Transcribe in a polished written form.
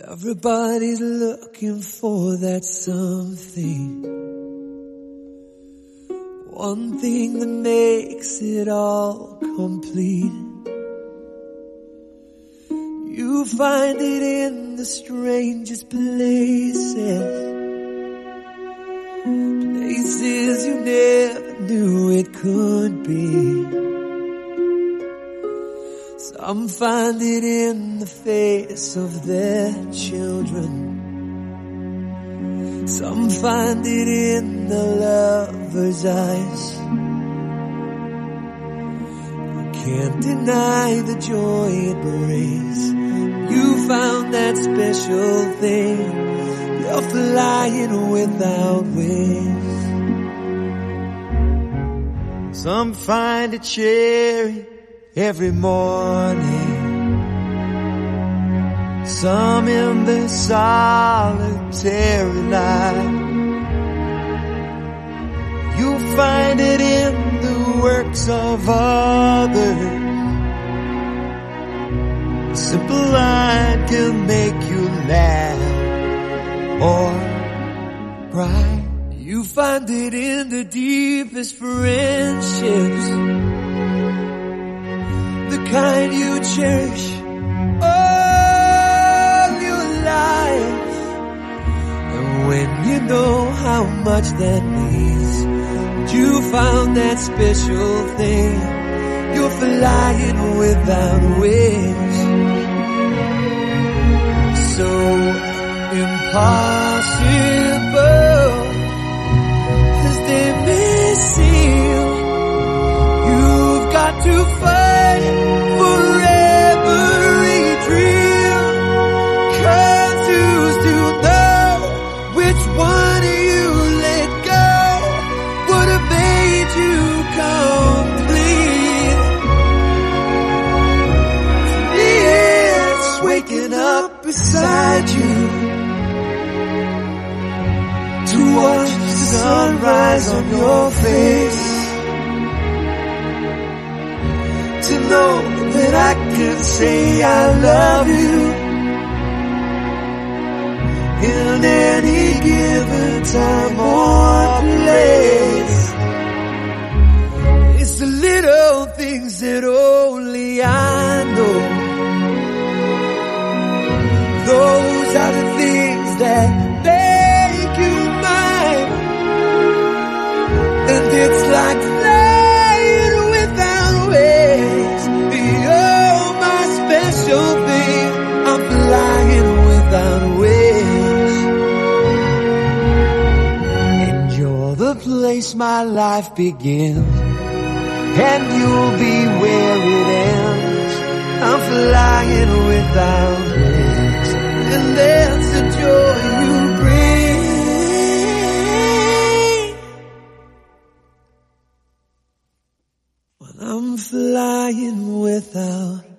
Everybody's looking for that something, one thing that makes it all complete. You find it in the strangest places, places you never knew it could be. Some find it in the face of their children, some find it in the lover's eyes. You can't deny the joy it brings. You found that special thing. You're flying without wings. Some find a cherry every morning, some in the solitary night. You find it in the works of others. A simple line can make you laugh or cry. You find it in the deepest friendships, the kind you cherish all your life. And when you know how much that means, you found that special thing. You're flying without wings. So impossible as they may seem, you've got to fight for every dream. 'Cause who's to know which one you let go would have made you complete. To me, it's waking up beside you, to watch the sunrise on your face, to know that I can say I love you in any given time or place. It's the little things that only I know. Those are the things that make you mine. And it's like flying without wings. You're my special thing. I'm flying without wings. And you're the place my life begins, and you'll be where it ends. I'm flying without wings, and that's the joy you bring. When I'm flying without